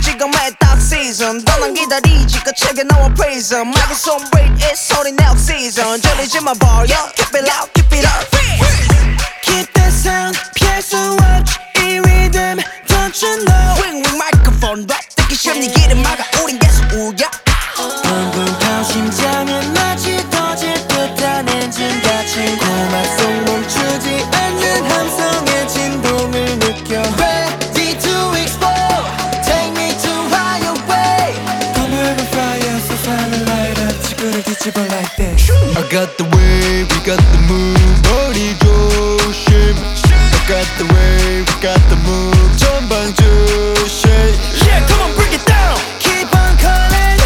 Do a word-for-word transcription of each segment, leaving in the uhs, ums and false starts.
지금의 딱 season 너난 기다리지 끝에게 나와 praise em 마이크 손 break it 소리 내 oxygen 저리지만 버려 keep it loud keep it up Keep that sound 피할 수 없지 이 rhythm Don't you know 윙윙 microphone rap 듣기 싫은 네 길을 막아 우린 계속 울려 붕붕하고 심장은 마치 터질 듯한 엔진같이 고막 속 멈추지 않는 함성의 진동을 느껴 Ready to explode Take me to higher way Come on fire so fire light up 지구를 뒤집어 like that I got the way, we got the move 머리 조심 I got the way, we got the move 전방 조심 Yeah come on break it down Keep on calling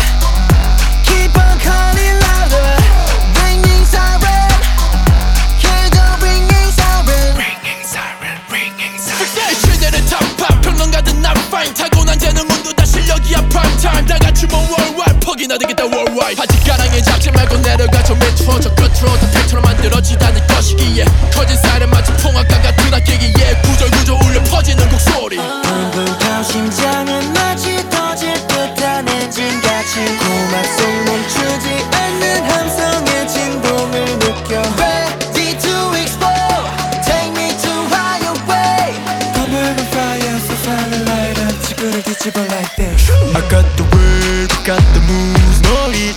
Keep on calling louder Ringing siren Hear the ringing siren Ringing siren ringing siren 시대를 탑팝 평론가든 난 fine 타고난 재능운도 다 실력이야 prime time 다 같이 뭐 worldwide 퍽이나 되겠다 worldwide 아직 가랑에 잡지 말고 내려가 저 밑으로 저 끝으로 다 팩트로 만들어지다는 것이기에 커진 사이렌 마치 풍악과 같은 악기기에 구절구절 울려 퍼지는 곡소리 붕붕하고 심장은 마치 터질 듯한 엔진같이 고막 속 멈추지 않는 함성의 진동을 느껴 Ready to explode Take me to higher way Come on fire so fire light up 지구를 뒤집어 like that I got the way, we got the moves 머리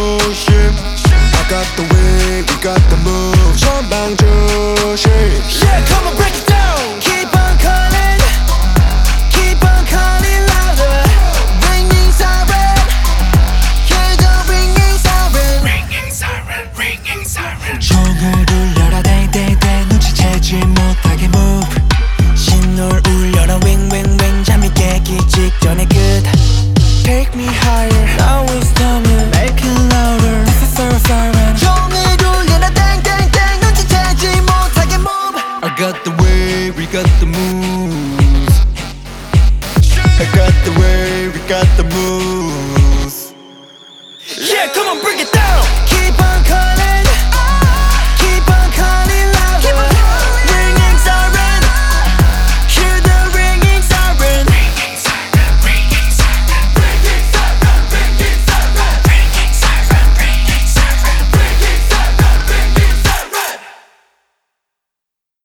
조심 I got the way, we got the move 전방 조심 Yeah come on break it down Keep on calling Keep on calling louder Ringing siren Hear the ringing siren Ringing siren ringing siren 종을 울려라 땡땡땡 눈치채지 못하게 move 신호를 울려라 윙윙윙 잠이 깨기 직전의 끝 Take me higher Now it's time to make it louder This is our siren 종을 울려라 땡땡땡 눈치채지 못하게 move I got the way, we got the moves I got the way, we got the moves Yeah come on break it down